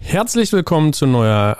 Herzlich willkommen zu neuer...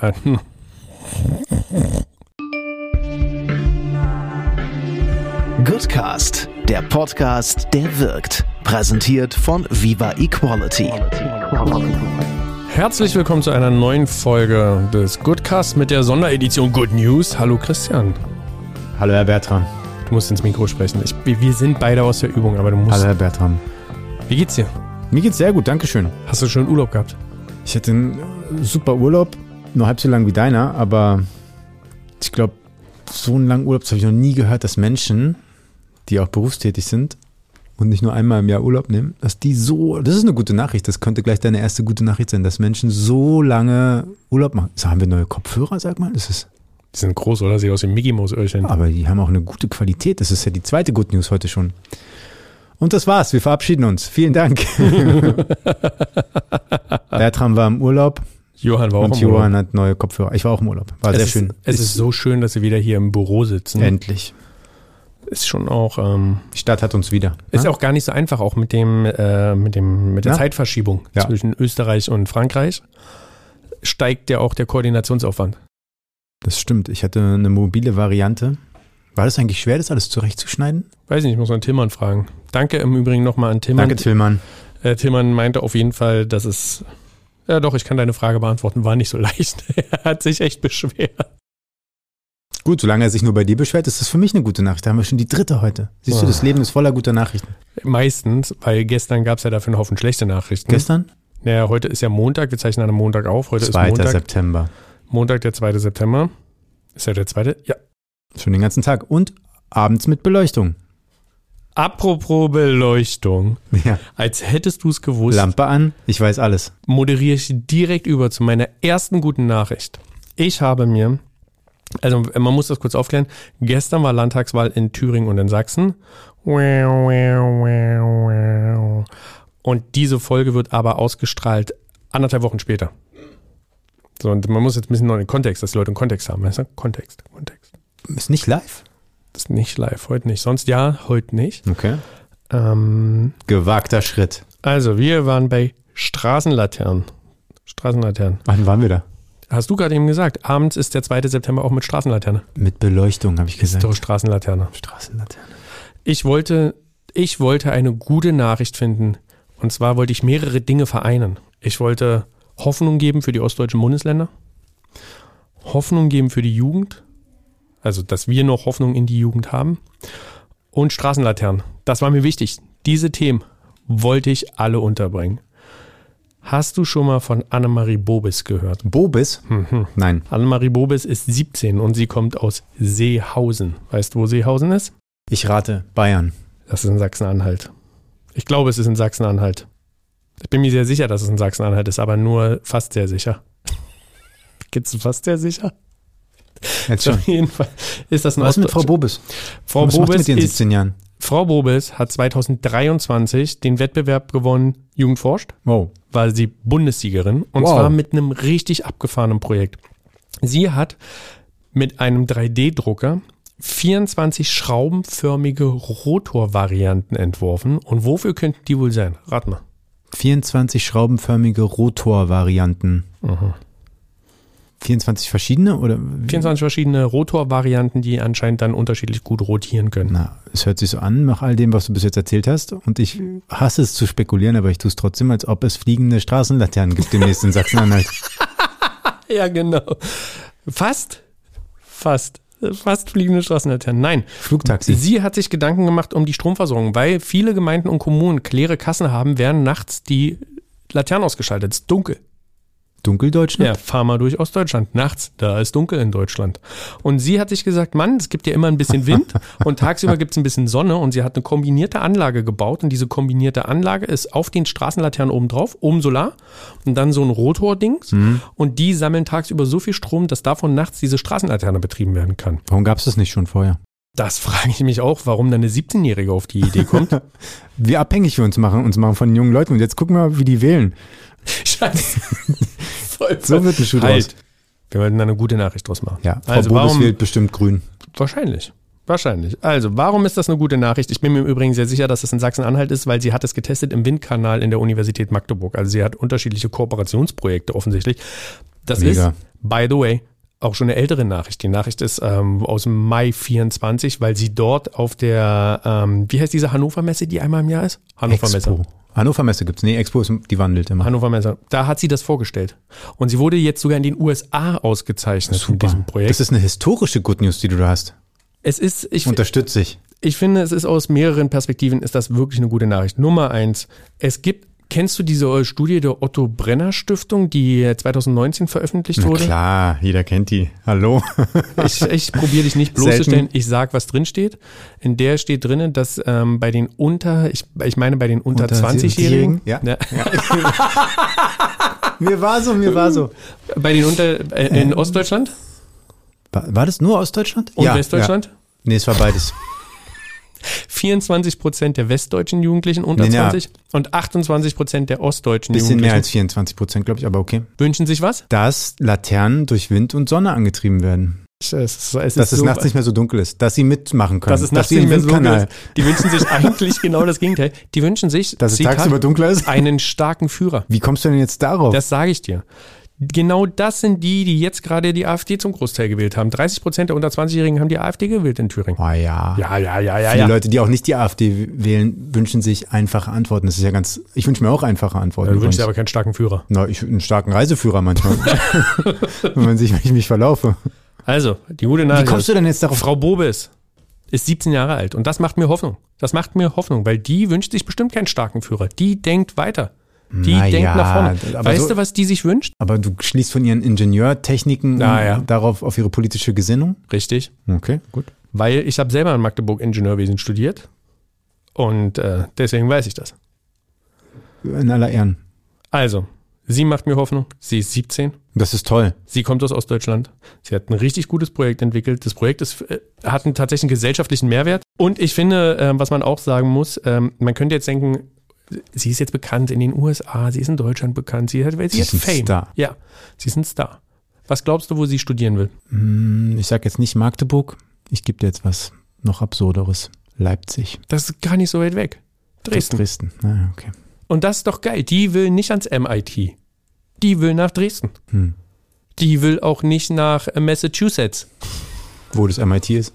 Goodcast, der Podcast, der wirkt. Präsentiert von Viva Equality. Herzlich willkommen zu einer neuen Folge des Goodcast mit der Sonderedition Good News. Hallo Christian. Hallo Herr Bertram. Du musst ins Mikro sprechen. Wir sind beide aus der Übung, aber du musst... Hallo Herr Bertram. Wie geht's dir? Mir geht's sehr gut, dankeschön. Hast du schon Urlaub gehabt? Ich hatte einen super Urlaub, nur halb so lang wie deiner, aber ich glaube, so einen langen Urlaub habe ich noch nie gehört, dass Menschen, die auch berufstätig sind und nicht nur einmal im Jahr Urlaub nehmen, dass die so, das ist eine gute Nachricht, das könnte gleich deine erste gute Nachricht sein, dass Menschen so lange Urlaub machen. So, haben wir neue Kopfhörer, sag mal? Die sind groß, oder? Sieht aus wie Mickey Mouse Öhrchen. Aber die haben auch eine gute Qualität, das ist ja die zweite Good News heute schon. Und das war's, wir verabschieden uns. Vielen Dank. Bertram war im Urlaub. Johann war auch im Urlaub. Und Johann hat neue Kopfhörer. Ich war auch im Urlaub. War sehr schön. Es ist so schön, dass wir wieder hier im Büro sitzen. Endlich. Ist schon auch... die Stadt hat uns wieder. Ist auch gar nicht so einfach, auch mit der Zeitverschiebung zwischen Österreich und Frankreich steigt ja auch der Koordinationsaufwand. Das stimmt. Ich hatte eine mobile Variante. War das eigentlich schwer, das alles zurechtzuschneiden? Weiß nicht, ich muss mal Tillmann fragen. Danke im Übrigen nochmal an Tillmann. Danke, Tillmann. Tillmann meinte auf jeden Fall, dass es... Ja doch, ich kann deine Frage beantworten. War nicht so leicht. Er hat sich echt beschwert. Gut, solange er sich nur bei dir beschwert, ist das für mich eine gute Nachricht. Da haben wir schon die dritte heute. Siehst du, das Leben ist voller guter Nachrichten. Meistens, weil gestern gab es ja dafür einen Haufen schlechte Nachrichten. Gestern? Naja, heute ist ja Montag. Wir zeichnen an einem Montag auf. Heute 2. ist Montag. September. Montag, der 2. September. Ist ja der 2.? Ja. Schon den ganzen Tag. Und abends mit Beleuchtung. Apropos Beleuchtung. Ja. Als hättest du es gewusst. Lampe an, ich weiß alles. Moderiere ich direkt über zu meiner ersten guten Nachricht. Ich habe mir, also man muss das kurz aufklären, gestern war Landtagswahl in Thüringen und in Sachsen. Und diese Folge wird aber ausgestrahlt 1,5 Wochen später. So, und man muss jetzt ein bisschen noch den Kontext, dass die Leute einen Kontext haben, weißt du? Kontext. Ist nicht live? Das ist nicht live, heute nicht. Sonst ja, heute nicht. Okay. Gewagter Schritt. Also, wir waren bei Straßenlaternen. Wann waren wir da? Hast du gerade eben gesagt, abends ist der 2. September auch mit Straßenlaterne. Mit Beleuchtung, habe ich gesagt. Ist doch Straßenlaterne. Straßenlaterne. Ich wollte eine gute Nachricht finden. Und zwar wollte ich mehrere Dinge vereinen. Ich wollte Hoffnung geben für die ostdeutschen Bundesländer. Hoffnung geben für die Jugend. Also, dass wir noch Hoffnung in die Jugend haben. Und Straßenlaternen. Das war mir wichtig. Diese Themen wollte ich alle unterbringen. Hast du schon mal von Annemarie Bobis gehört? Bobis? Nein. Annemarie Bobis ist 17 und sie kommt aus Seehausen. Weißt du, wo Seehausen ist? Ich rate, Bayern. Das ist in Sachsen-Anhalt. Ich glaube, es ist in Sachsen-Anhalt. Ich bin mir sehr sicher, dass es in Sachsen-Anhalt ist, aber nur fast sehr sicher. Geht's fast sehr sicher? Jetzt schon. Auf jeden Fall ist das ein Was mit Frau Bobis? Was macht die mit den 17 Jahren? Frau Bobis hat 2023 den Wettbewerb gewonnen, Jugend forscht. Wow. War sie Bundessiegerin und zwar mit einem richtig abgefahrenen Projekt. Sie hat mit einem 3D-Drucker 24 schraubenförmige Rotorvarianten entworfen. Und wofür könnten die wohl sein? Rat mal. 24 schraubenförmige Rotorvarianten. 24 verschiedene? Oder? 24 verschiedene Rotorvarianten, die anscheinend dann unterschiedlich gut rotieren können. Na, es hört sich so an, nach all dem, was du bis jetzt erzählt hast. Und ich hasse es zu spekulieren, aber ich tue es trotzdem, als ob es fliegende Straßenlaternen gibt demnächst in Sachsen-Anhalt. Ja, genau. Fast fliegende Straßenlaternen. Nein. Flugtaxi. Sie hat sich Gedanken gemacht um die Stromversorgung, weil viele Gemeinden und Kommunen leere Kassen haben, werden nachts die Laternen ausgeschaltet. Es ist dunkel. Dunkeldeutschland? Ja, fahr mal durch Ostdeutschland. Nachts, da ist dunkel in Deutschland. Und sie hat sich gesagt, Mann, es gibt ja immer ein bisschen Wind und tagsüber gibt es ein bisschen Sonne und sie hat eine kombinierte Anlage gebaut und diese kombinierte Anlage ist auf den Straßenlaternen oben drauf, oben Solar und dann so ein Rotordings und die sammeln tagsüber so viel Strom, dass davon nachts diese Straßenlaterne betrieben werden kann. Warum gab es das nicht schon vorher? Das frage ich mich auch, warum dann eine 17-Jährige auf die Idee kommt. Wie abhängig wir uns machen von den jungen Leuten und jetzt gucken wir mal, wie die wählen. Scheiße. So wird ein Schuh draus. Wir wollten da eine gute Nachricht draus machen. Ja, Frau Bobis wählt bestimmt grün. Wahrscheinlich. Wahrscheinlich. Also, warum ist das eine gute Nachricht? Ich bin mir im Übrigen sehr sicher, dass das in Sachsen-Anhalt ist, weil sie hat es getestet im Windkanal in der Universität Magdeburg. Also sie hat unterschiedliche Kooperationsprojekte offensichtlich. Das Mega. ist, by the way, auch schon eine ältere Nachricht. Die Nachricht ist aus dem Mai 24, weil sie dort auf der, wie heißt diese Hannover-Messe, die einmal im Jahr ist? Hannover-Messe. Expo. Hannover-Messe gibt's. Nee, Expo ist, die wandelt immer. Hannover-Messe. Da hat sie das vorgestellt. Und sie wurde jetzt sogar in den USA ausgezeichnet mit diesem Projekt. Das ist eine historische Good News, die du da hast. Es ist, Unterstütze ich. Ich finde, es ist aus mehreren Perspektiven, ist das wirklich eine gute Nachricht. Nummer 1, kennst du diese Studie der Otto Brenner Stiftung, die 2019 veröffentlicht wurde? Na klar, jeder kennt die. Hallo. Ich probiere dich nicht bloßzustellen, ich sag, was drin steht. In der steht drin, dass bei den unter 20-Jährigen. Ja. Mir war so. Bei den in Ostdeutschland War das nur Ostdeutschland? und Westdeutschland? Ja. Nee, es war beides. 24% der westdeutschen Jugendlichen unter 20 und 28% der ostdeutschen Bisschen Jugendlichen. mehr als 24%, glaube ich, aber okay. Wünschen sich was? Dass Laternen durch Wind und Sonne angetrieben werden. Es Dass es nachts nicht mehr so dunkel ist. Dass sie mitmachen können. Dass es nachts nicht mehr so dunkel ist. Die wünschen sich eigentlich genau das Gegenteil. Die wünschen sich, dass es tagsüber dunkler ist? Einen starken Führer. Wie kommst du denn jetzt darauf? Das sage ich dir. Genau das sind die jetzt gerade die AfD zum Großteil gewählt haben. 30% der unter 20-Jährigen haben die AfD gewählt in Thüringen. Oh ja. Ja. Viele Leute, die auch nicht die AfD wählen, wünschen sich einfache Antworten. Das ist ja ich wünsche mir auch einfache Antworten. Du wünschst dir aber keinen starken Führer. Na, einen starken Reiseführer manchmal. wenn ich mich verlaufe. Also, die gute Nachricht. Wie kommst du denn jetzt darauf? Frau Bobes ist 17 Jahre alt und das macht mir Hoffnung. Weil die wünscht sich bestimmt keinen starken Führer. Die denkt weiter. Die denkt nach vorne. Weißt du, was die sich wünscht? Aber du schließt von ihren Ingenieurtechniken darauf auf ihre politische Gesinnung? Richtig. Okay, gut. Weil ich habe selber in Magdeburg Ingenieurwesen studiert und deswegen weiß ich das. In aller Ehren. Also, sie macht mir Hoffnung. Sie ist 17. Das ist toll. Sie kommt aus Ostdeutschland. Sie hat ein richtig gutes Projekt entwickelt. Das Projekt hat einen tatsächlichen gesellschaftlichen Mehrwert. Und ich finde, was man auch sagen muss, man könnte jetzt denken, sie ist jetzt bekannt in den USA, sie ist in Deutschland bekannt, sie hat Fame. Star. Ja, sie ist ein Star. Was glaubst du, wo sie studieren will? Ich sag jetzt nicht Magdeburg. Ich gebe dir jetzt was noch Absurderes. Leipzig. Das ist gar nicht so weit weg. Dresden. Ah, okay. Und das ist doch geil. Die will nicht ans MIT. Die will nach Dresden. Die will auch nicht nach Massachusetts. Wo das MIT ist.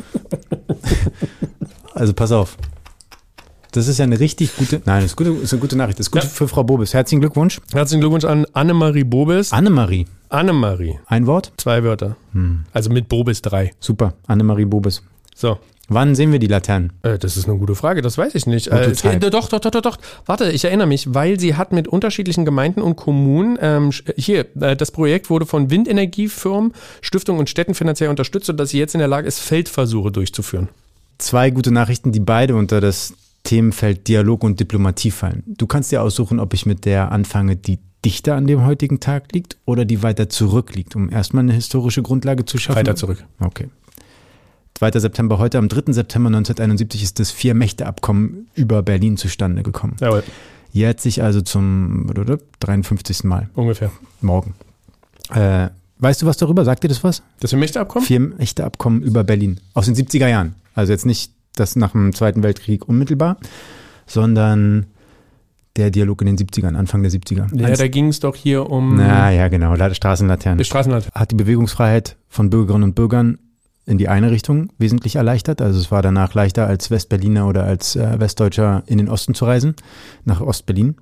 Also pass auf. Das ist ja eine richtig gute, das ist eine gute Nachricht. Das ist gut für Frau Bobes. Herzlichen Glückwunsch. Herzlichen Glückwunsch an Annemarie Bobes. Annemarie. Ein Wort? 2 Wörter. Also mit Bobes 3. Super. Annemarie Bobes. So. Wann sehen wir die Laternen? Das ist eine gute Frage, das weiß ich nicht. Doch. Warte, ich erinnere mich, weil sie hat mit unterschiedlichen Gemeinden und Kommunen, das Projekt wurde von Windenergiefirmen, Stiftungen und Städten finanziell unterstützt, sodass sie jetzt in der Lage ist, Feldversuche durchzuführen. 2 gute Nachrichten, die beide unter das Themenfeld Dialog und Diplomatie fallen. Du kannst dir aussuchen, ob ich mit der anfange, die dichter an dem heutigen Tag liegt oder die weiter zurück liegt, um erstmal eine historische Grundlage zu schaffen. Weiter zurück. Okay. 2. September heute, am 3. September 1971 ist das 4-Mächte-Abkommen über Berlin zustande gekommen. Jawohl. Jährt sich also zum 53. Mal. Ungefähr. Morgen. Weißt du was darüber? Sagt dir das was? Das 4-Mächte-Abkommen? 4-Mächte-Abkommen über Berlin. Aus den 70er Jahren. Also jetzt nicht das nach dem Zweiten Weltkrieg unmittelbar, sondern der Dialog in den 70ern, Anfang der 70er. Ja, da ging es doch hier um... Ja, genau, Straßenlaternen. Die Straßenlaternen. Hat die Bewegungsfreiheit von Bürgerinnen und Bürgern in die eine Richtung wesentlich erleichtert. Also es war danach leichter, als Westberliner oder als Westdeutscher in den Osten zu reisen, nach Ostberlin.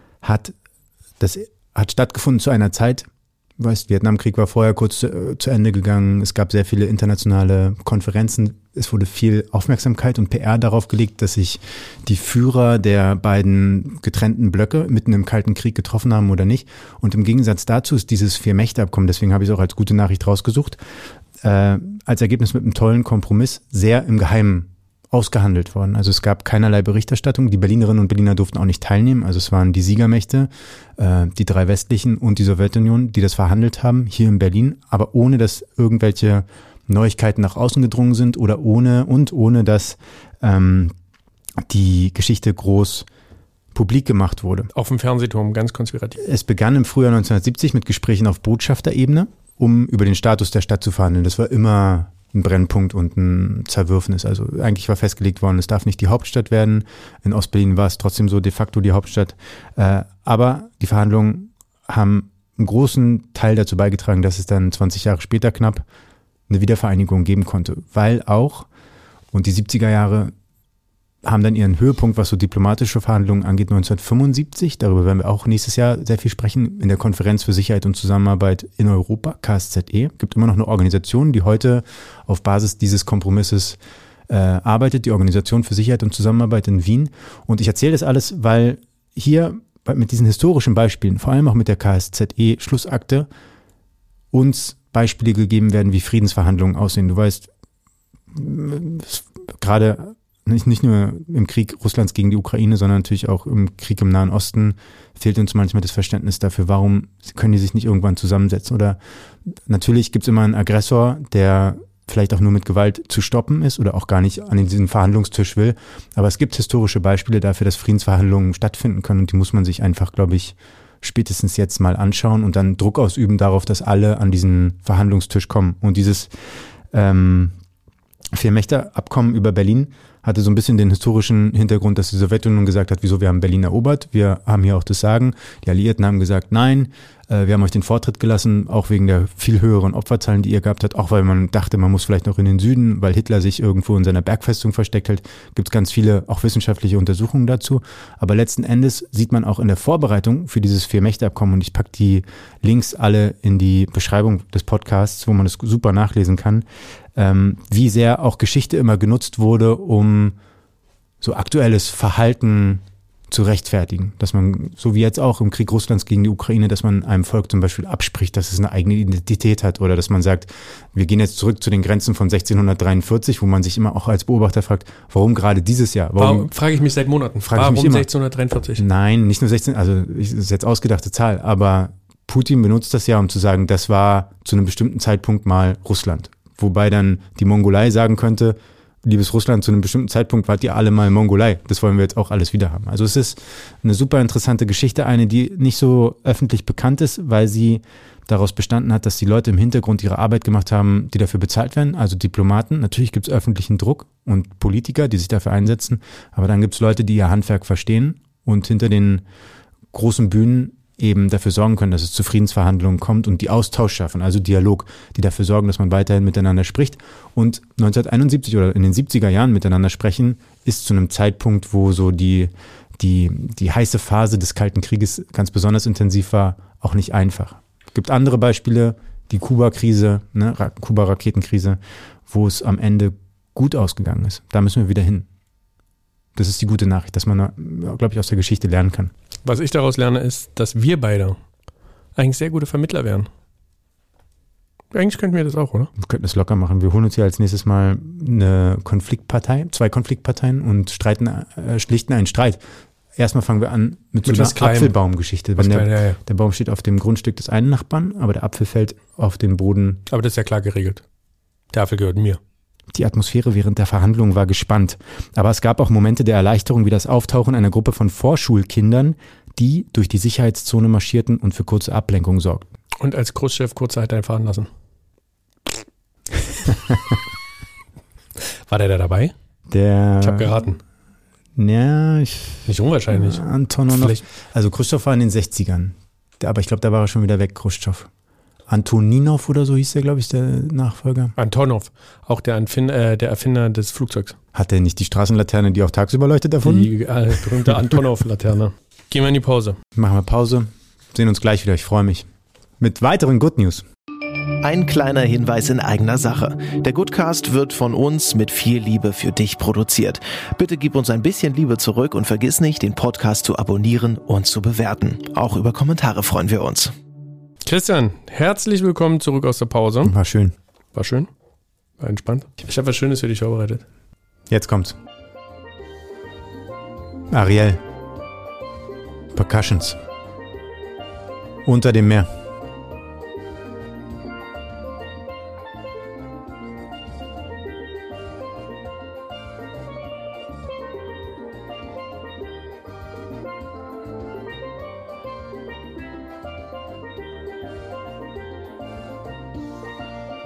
Das hat stattgefunden zu einer Zeit, Vietnamkrieg war vorher kurz zu Ende gegangen. Es gab sehr viele internationale Konferenzen. Es wurde viel Aufmerksamkeit und PR darauf gelegt, dass sich die Führer der beiden getrennten Blöcke mitten im Kalten Krieg getroffen haben oder nicht. Und im Gegensatz dazu ist dieses 4-Mächte-Abkommen, deswegen habe ich es auch als gute Nachricht rausgesucht, als Ergebnis mit einem tollen Kompromiss sehr im Geheimen ausgehandelt worden. Also es gab keinerlei Berichterstattung. Die Berlinerinnen und Berliner durften auch nicht teilnehmen. Also es waren die Siegermächte, die 3 westlichen und die Sowjetunion, die das verhandelt haben, hier in Berlin, aber ohne, dass irgendwelche Neuigkeiten nach außen gedrungen sind oder ohne, dass die Geschichte groß publik gemacht wurde. Auf dem Fernsehturm, ganz konspirativ. Es begann im Frühjahr 1970 mit Gesprächen auf Botschafterebene, um über den Status der Stadt zu verhandeln. Das war immer ein Brennpunkt und ein Zerwürfnis. Also eigentlich war festgelegt worden, es darf nicht die Hauptstadt werden. In Ostberlin war es trotzdem so de facto die Hauptstadt. Aber die Verhandlungen haben einen großen Teil dazu beigetragen, dass es dann 20 Jahre später knapp eine Wiedervereinigung geben konnte. Weil auch, und die 70er Jahre haben dann ihren Höhepunkt, was so diplomatische Verhandlungen angeht, 1975. Darüber werden wir auch nächstes Jahr sehr viel sprechen. In der Konferenz für Sicherheit und Zusammenarbeit in Europa, KSZE, gibt immer noch eine Organisation, die heute auf Basis dieses Kompromisses arbeitet, die Organisation für Sicherheit und Zusammenarbeit in Wien. Und ich erzähle das alles, weil hier mit diesen historischen Beispielen, vor allem auch mit der KSZE-Schlussakte, uns Beispiele gegeben werden, wie Friedensverhandlungen aussehen. Du weißt, gerade nicht nur im Krieg Russlands gegen die Ukraine, sondern natürlich auch im Krieg im Nahen Osten fehlt uns manchmal das Verständnis dafür, warum können die sich nicht irgendwann zusammensetzen. Oder natürlich gibt es immer einen Aggressor, der vielleicht auch nur mit Gewalt zu stoppen ist oder auch gar nicht an diesen Verhandlungstisch will. Aber es gibt historische Beispiele dafür, dass Friedensverhandlungen stattfinden können und die muss man sich einfach, glaube ich, spätestens jetzt mal anschauen und dann Druck ausüben darauf, dass alle an diesen Verhandlungstisch kommen. Und dieses Vier-Mächte-Abkommen über Berlin hatte so ein bisschen den historischen Hintergrund, dass die Sowjetunion gesagt hat, wieso, wir haben Berlin erobert, wir haben hier auch das Sagen. Die Alliierten haben gesagt, nein, wir haben euch den Vortritt gelassen, auch wegen der viel höheren Opferzahlen, die ihr gehabt habt, auch weil man dachte, man muss vielleicht noch in den Süden, weil Hitler sich irgendwo in seiner Bergfestung versteckt hält, gibt es ganz viele auch wissenschaftliche Untersuchungen dazu. Aber letzten Endes sieht man auch in der Vorbereitung für dieses Vier-Mächte-Abkommen, und ich packe die Links alle in die Beschreibung des Podcasts, wo man das super nachlesen kann, wie sehr auch Geschichte immer genutzt wurde, um so aktuelles Verhalten zu rechtfertigen. Dass man, so wie jetzt auch im Krieg Russlands gegen die Ukraine, dass man einem Volk zum Beispiel abspricht, dass es eine eigene Identität hat, oder dass man sagt, wir gehen jetzt zurück zu den Grenzen von 1643, wo man sich immer auch als Beobachter fragt, warum gerade dieses Jahr? Warum frage ich mich seit Monaten. Warum 1643? Nein, nicht nur 16, also das ist jetzt ausgedachte Zahl, aber Putin benutzt das ja, um zu sagen, das war zu einem bestimmten Zeitpunkt mal Russland. Wobei dann die Mongolei sagen könnte, liebes Russland, zu einem bestimmten Zeitpunkt wart ihr alle mal Mongolei. Das wollen wir jetzt auch alles wieder haben. Also es ist eine super interessante Geschichte, eine, die nicht so öffentlich bekannt ist, weil sie daraus bestanden hat, dass die Leute im Hintergrund ihre Arbeit gemacht haben, die dafür bezahlt werden, also Diplomaten. Natürlich gibt es öffentlichen Druck und Politiker, die sich dafür einsetzen, aber dann gibt es Leute, die ihr Handwerk verstehen und hinter den großen Bühnen eben dafür sorgen können, dass es zu Friedensverhandlungen kommt und die Austausch schaffen, also Dialog, die dafür sorgen, dass man weiterhin miteinander spricht. Und 1971 oder in den 70er Jahren miteinander sprechen, ist zu einem Zeitpunkt, wo so die heiße Phase des Kalten Krieges ganz besonders intensiv war, auch nicht einfach. Es gibt andere Beispiele, die Kuba-Krise, Kuba-Raketenkrise, wo es am Ende gut ausgegangen ist. Da müssen wir wieder hin. Das ist die gute Nachricht, dass man, glaube ich, aus der Geschichte lernen kann. Was ich daraus lerne, ist, dass wir beide eigentlich sehr gute Vermittler wären. Eigentlich könnten wir das auch, oder? Wir könnten es locker machen. Wir holen uns hier als nächstes Mal eine Konfliktpartei, 2 Konfliktparteien und schlichten einen Streit. Erstmal fangen wir an mit so einer Apfelbaumgeschichte. Der Baum steht auf dem Grundstück des einen Nachbarn, aber der Apfel fällt auf den Boden. Aber das ist ja klar geregelt. Der Apfel gehört mir. Die Atmosphäre während der Verhandlungen war gespannt. Aber es gab auch Momente der Erleichterung, wie das Auftauchen einer Gruppe von Vorschulkindern, die durch die Sicherheitszone marschierten und für kurze Ablenkung sorgten. Und als Khrushchev Kurzarbeit einfahren lassen. War der da dabei? Ich habe geraten. Ja, nicht unwahrscheinlich. Antonov. Also Khrushchev war in den 60ern. Aber ich glaube, da war er schon wieder weg, Khrushchev. Antoninov oder so hieß der, glaube ich, der Nachfolger. Antonov, auch der Erfinder des Flugzeugs. Hat er nicht die Straßenlaterne, die auch tagsüber leuchtet, erfunden? Die berühmte Antonov-Laterne. Gehen wir in die Pause. Machen wir Pause. Sehen uns gleich wieder, ich freue mich. Mit weiteren Good News. Ein kleiner Hinweis in eigener Sache. Der Goodcast wird von uns mit viel Liebe für dich produziert. Bitte gib uns ein bisschen Liebe zurück und vergiss nicht, den Podcast zu abonnieren und zu bewerten. Auch über Kommentare freuen wir uns. Christian, herzlich willkommen zurück aus der Pause. War schön. War schön? War entspannt? Ich habe was Schönes für dich vorbereitet. Jetzt kommt's. Ariel. Percussions. Unter dem Meer.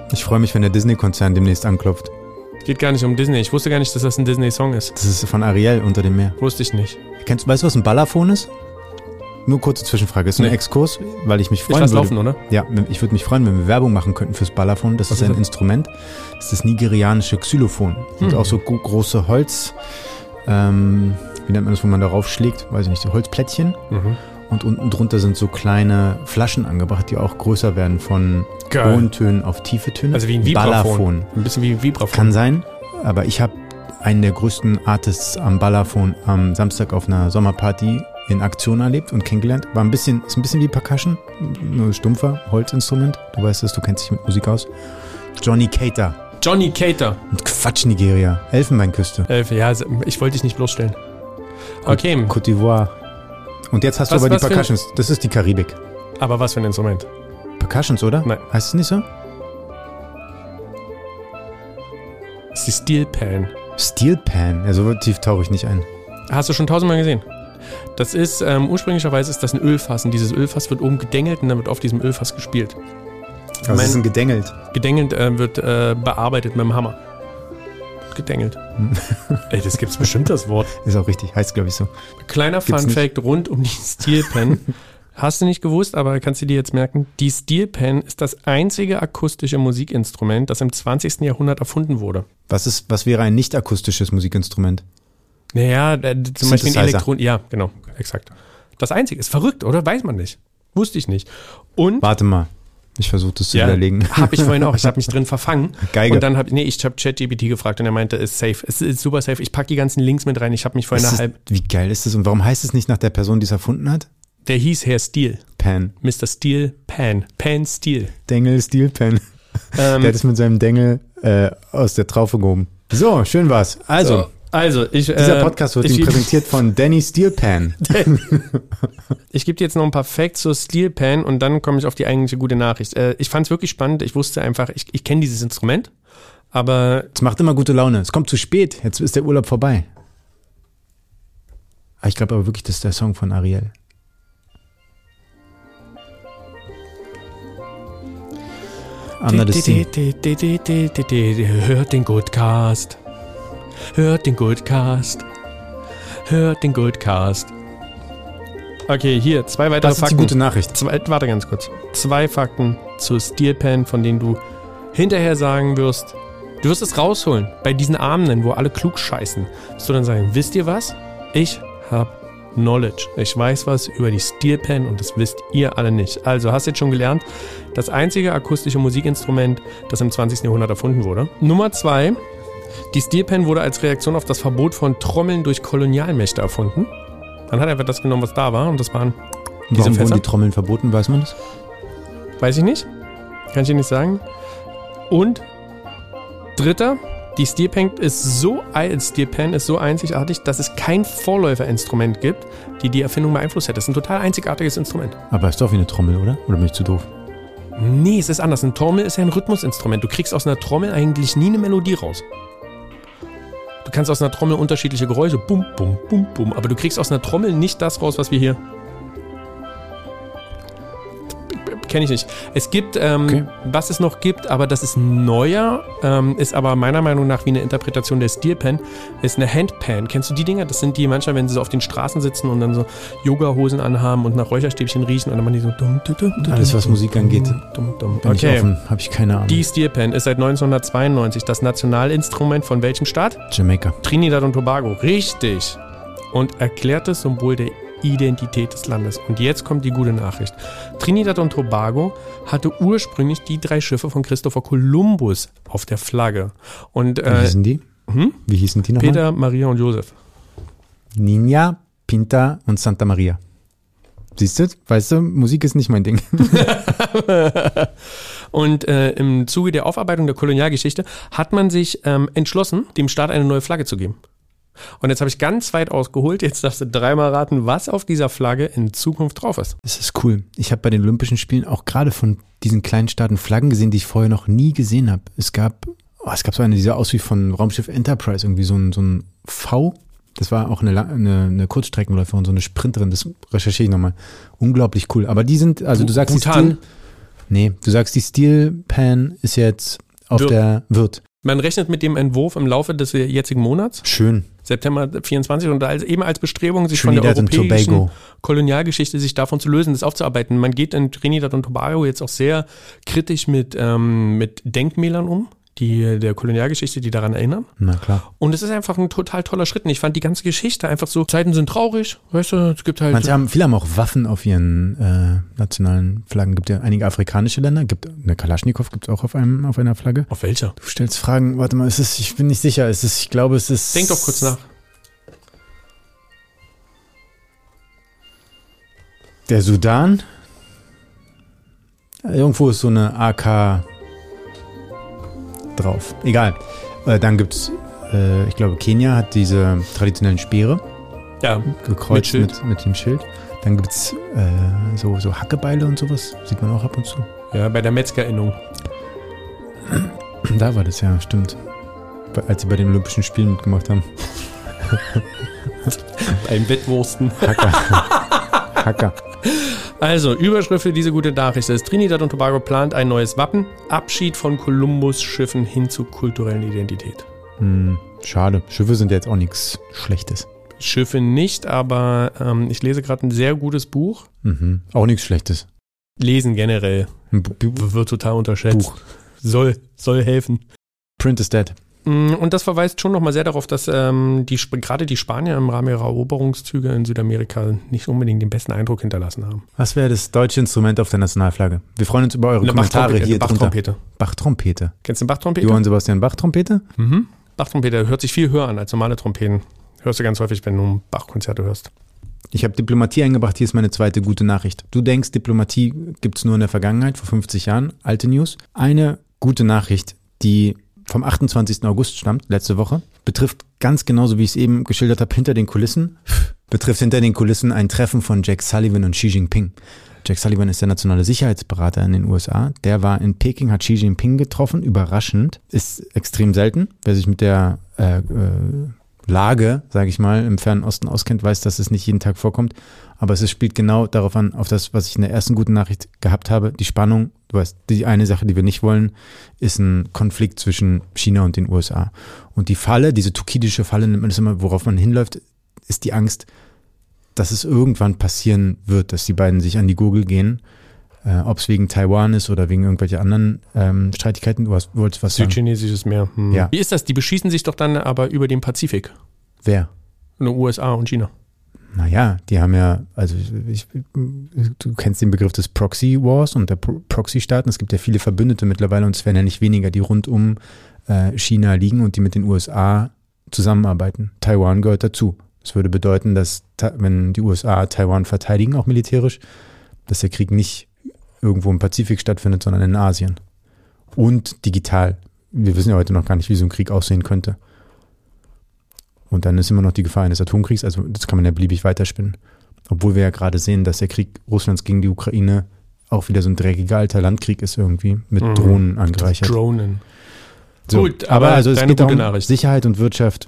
Ich freue mich, wenn der Disney-Konzern demnächst anklopft. Geht gar nicht um Disney. Ich wusste gar nicht, dass das ein Disney-Song ist. Das ist von Ariel unter dem Meer. Wusste ich nicht. Weißt du, was ein Balafon ist? Nur kurze Zwischenfrage. Das ist ein Exkurs, weil ich mich freuen würde. Laufen, oder? Ja, ich würde mich freuen, wenn wir Werbung machen könnten fürs Balafon. Das ist ein Instrument. Das ist das nigerianische Xylophon. Und auch so große Holz, wie nennt man das, wo man darauf schlägt? Weiß ich nicht, so Holzplättchen. Und unten drunter sind so kleine Flaschen angebracht, die auch größer werden von hohen Tönen auf tiefe Töne. Also wie ein Vibraphon. Balafon. Ein bisschen wie ein Vibraphon. Kann sein, aber ich habe einen der größten Artists am Balafon am Samstag auf einer Sommerparty in Aktion erlebt und kennengelernt. Ist ein bisschen wie Percussion, nur stumpfer Holzinstrument. Du weißt es, du kennst dich mit Musik aus. Johnny Cater. Und Quatsch, Nigeria. Elfenbeinküste. Ja, ich wollte dich nicht bloßstellen. Okay. Côte d'Ivoire. Und jetzt hast du aber die Percussions. Das ist die Karibik. Aber was für ein Instrument? Percussions, oder? Nein. Heißt es nicht so? Das ist die Steel Pan. Steel Pan? Ja, so tief tauche ich nicht ein. Hast du schon 1000-mal gesehen? Das ist, ursprünglicherweise ist das ein Ölfass. Und dieses Ölfass wird oben gedengelt und dann wird auf diesem Ölfass gespielt. Was ist denn gedengelt? Gedengelt wird bearbeitet mit dem Hammer. Gedengelt. Ey, das gibt's bestimmt, das Wort. Ist auch richtig, heißt glaube ich so. Kleiner Fun-Fact rund um die Steel Pan. Hast du nicht gewusst, aber kannst du dir jetzt merken, die Steel Pan ist das einzige akustische Musikinstrument, das im 20. Jahrhundert erfunden wurde. Was wäre ein nicht akustisches Musikinstrument? Naja, zum Beispiel ein Elektron... Ja, genau, exakt. Das einzige. Ist verrückt, oder? Weiß man nicht. Wusste ich nicht. Und... Warte mal. Ich versuche das zu widerlegen. Habe ich vorhin auch. Ich habe mich drin verfangen. Geige. Und dann habe ich ChatGPT gefragt und er meinte, ist safe. Es ist super safe. Ich packe die ganzen Links mit rein. Ich habe mich vorhin Wie geil ist das? Und warum heißt es nicht nach der Person, die es erfunden hat? Der hieß Herr Steel. Pan. Mr. Steel Pan. Pan Steel. Dengel Steel Pan. Der hat es mit seinem Dengel aus der Traufe gehoben. So, schön war's. Also dieser Podcast wird Ihnen präsentiert von Danny Steel Pan. Ich gebe dir jetzt noch ein paar Facts zur Steel Pan und dann komme ich auf die eigentliche gute Nachricht. Ich fand es wirklich spannend. Ich wusste einfach, ich kenne dieses Instrument, aber... Es macht immer gute Laune. Es kommt zu spät. Jetzt ist der Urlaub vorbei. Ich glaube aber wirklich, das ist der Song von Ariel. Hört den Goodcast. Hört den Goodcast. Hört den Goodcast. Okay, hier, 2 weitere Fakten. Das ist die gute Nachricht. Warte ganz kurz. 2 Fakten zu Steel Pan, von denen du hinterher sagen wirst, du wirst es rausholen. Bei diesen Abenden, wo alle klug scheißen, wirst du dann sagen, wisst ihr was? Ich habe Knowledge. Ich weiß was über die Steel Pan und das wisst ihr alle nicht. Also, hast du jetzt schon gelernt, das einzige akustische Musikinstrument, das im 20. Jahrhundert erfunden wurde. Nummer 2, die Steel Pan wurde als Reaktion auf das Verbot von Trommeln durch Kolonialmächte erfunden. Dann hat er einfach das genommen, was da war und das waren diese Warum Fässer. wurden die Trommeln verboten, weiß man das? Weiß ich nicht. Kann ich dir nicht sagen. Und dritter, die Steel Pan ist so einzigartig, dass es kein Vorläuferinstrument gibt, die Erfindung beeinflusst hätte. Das ist ein total einzigartiges Instrument. Aber ist doch wie eine Trommel, oder? Oder bin ich zu doof? Nee, es ist anders. Eine Trommel ist ja ein Rhythmusinstrument. Du kriegst aus einer Trommel eigentlich nie eine Melodie raus. Du kannst aus einer Trommel unterschiedliche Geräusche, bum, bum, bum, bum, aber du kriegst aus einer Trommel nicht das raus, was wir hier... Kenne ich nicht. Es gibt, was es noch gibt, aber das ist neuer, ist aber meiner Meinung nach wie eine Interpretation der Steel Pan, ist eine Handpan. Kennst du die Dinger? Das sind die manchmal, wenn sie so auf den Straßen sitzen und dann so Yoga-Hosen anhaben und nach Räucherstäbchen riechen und dann machen die so dumm, dumm, dumm, dumm. Alles, was Musik angeht. Bin ich offen, habe ich keine Ahnung. Die Steel Pan ist seit 1992 das Nationalinstrument von welchem Staat? Jamaika. Trinidad und Tobago. Richtig. Und erklärtes Symbol der Identität des Landes. Und jetzt kommt die gute Nachricht. Trinidad und Tobago hatte ursprünglich die 3 Schiffe von Christopher Columbus auf der Flagge. Und, Wie hießen die? Wie hießen die nochmal? Peter, Maria und Josef. Niña, Pinta und Santa Maria. Siehst du? Weißt du, Musik ist nicht mein Ding. Und im Zuge der Aufarbeitung der Kolonialgeschichte hat man sich entschlossen, dem Staat eine neue Flagge zu geben. Und jetzt habe ich ganz weit ausgeholt. Jetzt darfst du 3-mal raten, was auf dieser Flagge in Zukunft drauf ist. Das ist cool. Ich habe bei den Olympischen Spielen auch gerade von diesen kleinen Staaten Flaggen gesehen, die ich vorher noch nie gesehen habe. Es gab so eine, die sah aus wie von Raumschiff Enterprise, irgendwie so ein V. Das war auch eine Kurzstreckenläuferin, so eine Sprinterin. Das recherchiere ich nochmal. Unglaublich cool. Aber die sind, also du sagst... Bhutan. Nee, du sagst, die Steel Pan ist jetzt auf wird. Man rechnet mit dem Entwurf im Laufe des jetzigen Monats. Schön. September 24 und eben als Bestrebung, sich Trinidad von der europäischen Tobago. Kolonialgeschichte sich davon zu lösen, das aufzuarbeiten. Man geht in Trinidad und Tobago jetzt auch sehr kritisch mit Denkmälern um, die der Kolonialgeschichte, die daran erinnern. Na klar. Und es ist einfach ein total toller Schritt. Und ich fand die ganze Geschichte einfach so, Zeiten sind traurig, weißt du, es gibt halt... Viele haben auch Waffen auf ihren nationalen Flaggen. Gibt ja einige afrikanische Länder. Eine Kalaschnikow gibt es auch auf einer Flagge. Auf welcher? Du stellst Fragen, warte mal, ich bin nicht sicher. Ich glaube, es ist... Denk doch kurz nach. Der Sudan? Irgendwo ist so eine AK drauf. Egal. Dann gibt's, ich glaube, Kenia hat diese traditionellen Speere. Ja, gekreuzt mit dem Schild. Dann gibt's so Hackebeile und sowas. Sieht man auch ab und zu. Ja, bei der Metzgerinnung. Da war das, ja, stimmt. Als sie bei den Olympischen Spielen mitgemacht haben. Beim Wettwursten. Hacker. Also, Überschrift für diese gute Nachricht ist: Trinidad und Tobago plant ein neues Wappen. Abschied von Kolumbus-Schiffen hin zur kulturellen Identität. Schade. Schiffe sind ja jetzt auch nichts Schlechtes. Schiffe nicht, aber ich lese gerade ein sehr gutes Buch. Auch nichts Schlechtes. Lesen generell. Wird total unterschätzt. Buch. Soll helfen. Print is dead. Und das verweist schon nochmal sehr darauf, dass gerade die Spanier im Rahmen ihrer Eroberungszüge in Südamerika nicht unbedingt den besten Eindruck hinterlassen haben. Was wäre das deutsche Instrument auf der Nationalflagge? Wir freuen uns über eure Kommentare hier drunter. Bachtrompete. Bachtrompete. Kennst du Bachtrompete? Johann Sebastian Bach-Trompete? Bachtrompete hört sich viel höher an als normale Trompeten. Hörst du ganz häufig, wenn du Bach-Konzerte hörst. Ich habe Diplomatie eingebracht, hier ist meine zweite gute Nachricht. Du denkst, Diplomatie gibt es nur in der Vergangenheit, vor 50 Jahren, alte News. Eine gute Nachricht, die vom 28. August stammt, letzte Woche, betrifft ganz genauso, wie ich es eben geschildert habe, hinter den Kulissen ein Treffen von Jack Sullivan und Xi Jinping. Jack Sullivan ist der nationale Sicherheitsberater in den USA. Der war in Peking, hat Xi Jinping getroffen, überraschend, ist extrem selten. Wer sich mit der Lage, sage ich mal, im Fernen Osten auskennt, weiß, dass es nicht jeden Tag vorkommt. Aber es spielt genau darauf an, auf das, was ich in der ersten guten Nachricht gehabt habe. Die Spannung, du weißt, die eine Sache, die wir nicht wollen, ist ein Konflikt zwischen China und den USA. Und die Falle, diese tukidische Falle, nennt man das immer, worauf man hinläuft, ist die Angst, dass es irgendwann passieren wird, dass die beiden sich an die Gurgel gehen. Ob es wegen Taiwan ist oder wegen irgendwelcher anderen Streitigkeiten. Du wolltest was sagen. Südchinesisches Meer. Ja. Wie ist das? Die beschießen sich doch dann aber über den Pazifik. Wer? In den USA und China. Naja, die haben ja, also du kennst den Begriff des Proxy Wars und der Proxy-Staaten. Es gibt ja viele Verbündete mittlerweile und es werden ja nicht weniger, die rund um China liegen und die mit den USA zusammenarbeiten. Taiwan gehört dazu. Das würde bedeuten, dass wenn die USA Taiwan verteidigen, auch militärisch, dass der Krieg nicht irgendwo im Pazifik stattfindet, sondern in Asien. Und digital. Wir wissen ja heute noch gar nicht, wie so ein Krieg aussehen könnte. Und dann ist immer noch die Gefahr eines Atomkriegs, also das kann man ja beliebig weiterspinnen. Obwohl wir ja gerade sehen, dass der Krieg Russlands gegen die Ukraine auch wieder so ein dreckiger alter Landkrieg ist irgendwie, mit Drohnen angereichert. Drohnen. So, gut, aber also es geht darum, Nachricht. Sicherheit und Wirtschaft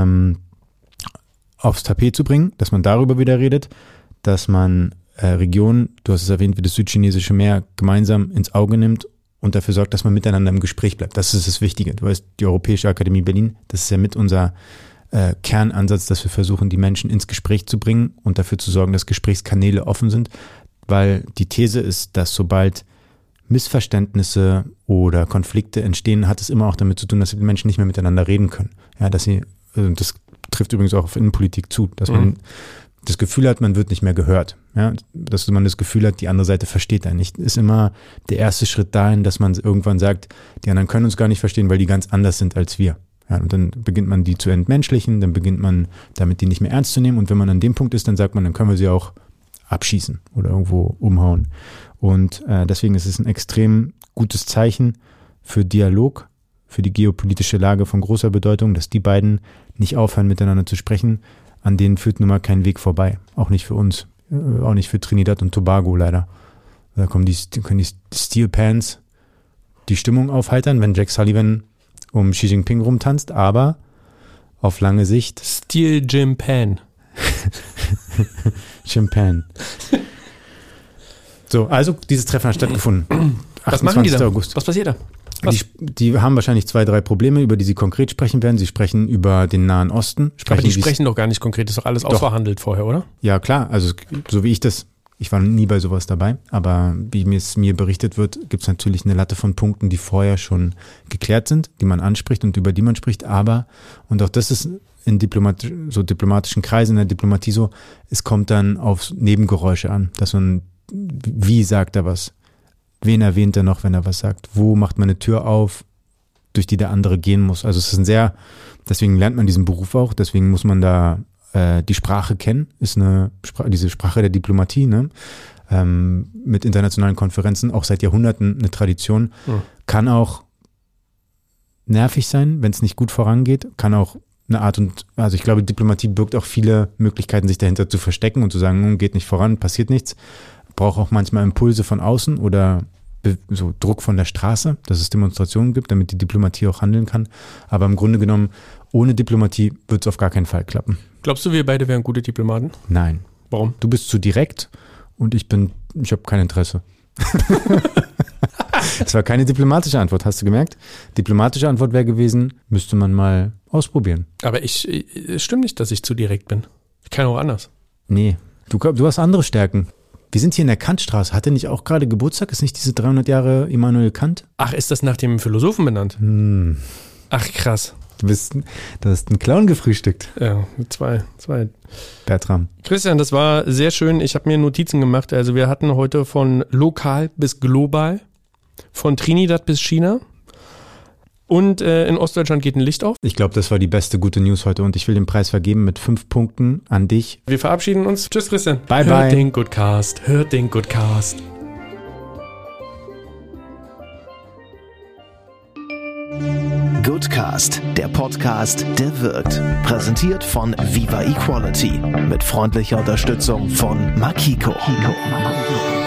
aufs Tapet zu bringen, dass man darüber wieder redet, dass man Regionen, du hast es erwähnt, wie das südchinesische Meer gemeinsam ins Auge nimmt und dafür sorgt, dass man miteinander im Gespräch bleibt. Das ist das Wichtige. Du weißt, die Europäische Akademie Berlin, das ist ja mit unser Kernansatz, dass wir versuchen, die Menschen ins Gespräch zu bringen und dafür zu sorgen, dass Gesprächskanäle offen sind, weil die These ist, dass sobald Missverständnisse oder Konflikte entstehen, hat es immer auch damit zu tun, dass die Menschen nicht mehr miteinander reden können. Ja, das trifft übrigens auch auf Innenpolitik zu, dass man das Gefühl hat, man wird nicht mehr gehört. Ja, dass man das Gefühl hat, die andere Seite versteht einen nicht. Ist immer der erste Schritt dahin, dass man irgendwann sagt, die anderen können uns gar nicht verstehen, weil die ganz anders sind als wir. Ja, und dann beginnt man die zu entmenschlichen, dann beginnt man damit, die nicht mehr ernst zu nehmen. Und wenn man an dem Punkt ist, dann sagt man, dann können wir sie auch abschießen oder irgendwo umhauen. Und deswegen ist es ein extrem gutes Zeichen für Dialog, für die geopolitische Lage von großer Bedeutung, dass die beiden nicht aufhören, miteinander zu sprechen. An denen führt nun mal kein Weg vorbei. Auch nicht für uns. Auch nicht für Trinidad und Tobago leider. Da können die Steel Pans die Stimmung aufheitern, wenn Jack Sullivan um Xi Jinping rumtanzt, aber auf lange Sicht Steel Jim Pan. Jim Pan. So, also dieses Treffen hat stattgefunden. Was machen die da? August. Was passiert da? Die haben wahrscheinlich 2, 3 Probleme, über die sie konkret sprechen werden. Sie sprechen über den Nahen Osten. Aber die sprechen doch gar nicht konkret, das ist doch alles ausverhandelt vorher, oder? Ja, klar. Also so wie ich war nie bei sowas dabei, aber wie es mir berichtet wird, gibt es natürlich eine Latte von Punkten, die vorher schon geklärt sind, die man anspricht und über die man spricht. Aber, und auch das ist in diplomatischen Kreisen, in der Diplomatie so, es kommt dann auf Nebengeräusche an, dass man, wie sagt er was? Wen erwähnt er noch, wenn er was sagt? Wo macht man eine Tür auf, durch die der andere gehen muss? Also es ist deswegen lernt man diesen Beruf auch, deswegen muss man da die Sprache kennen, ist diese Sprache der Diplomatie, ne? Mit internationalen Konferenzen, auch seit Jahrhunderten eine Tradition, kann auch nervig sein, wenn es nicht gut vorangeht, kann auch also ich glaube, Diplomatie birgt auch viele Möglichkeiten, sich dahinter zu verstecken und zu sagen, geht nicht voran, passiert nichts. Braucht auch manchmal Impulse von außen oder so Druck von der Straße, dass es Demonstrationen gibt, damit die Diplomatie auch handeln kann. Aber im Grunde genommen, ohne Diplomatie wird es auf gar keinen Fall klappen. Glaubst du, wir beide wären gute Diplomaten? Nein. Warum? Du bist zu direkt und ich habe kein Interesse. Das war keine diplomatische Antwort, hast du gemerkt? Diplomatische Antwort wäre gewesen, müsste man mal ausprobieren. Aber es stimmt nicht, dass ich zu direkt bin. Ich kann auch anders. Nee, du hast andere Stärken. Wir sind hier in der Kantstraße. Hat er nicht auch gerade Geburtstag? Ist nicht diese 300 Jahre Immanuel Kant? Ach, ist das nach dem Philosophen benannt? Ach, krass. Du hast einen Clown gefrühstückt. Ja, zwei. Bertram. Christian, das war sehr schön. Ich habe mir Notizen gemacht. Also wir hatten heute von lokal bis global, von Trinidad bis China. Und in Ostdeutschland geht ein Licht auf. Ich glaube, das war die beste gute News heute und ich will den Preis vergeben mit 5 Punkten an dich. Wir verabschieden uns. Tschüss, Christian. Bye, bye. Hört den Goodcast. Hört den Goodcast. Goodcast, der Podcast, der wirkt. Präsentiert von Viva Equality mit freundlicher Unterstützung von Makiko.